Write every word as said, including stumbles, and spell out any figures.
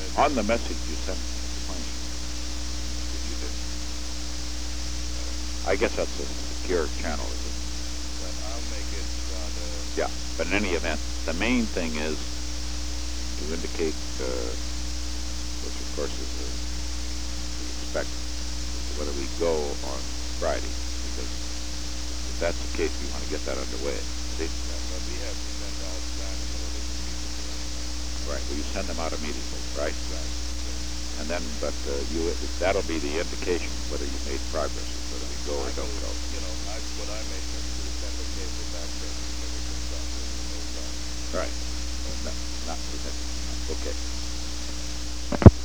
On the message you sent to the plane, if you did. I guess that's a secure channel, is it? But I'll make it on the... Yeah, but in any event, the main thing is to indicate, uh, which of course is uh, we expect, whether we go on Friday, because if that's the case, we want to get that underway. See? Yeah, but we have to send out plan in order to meet the plan. Right. Well, you send them out immediately, right? Right. And then, but uh, you that'll be the indication whether you made progress, whether we go or I don't will, go. You know, I, what I may just do is send a cable back there to everything's done with no problem. Right. Uh, not, not, okay.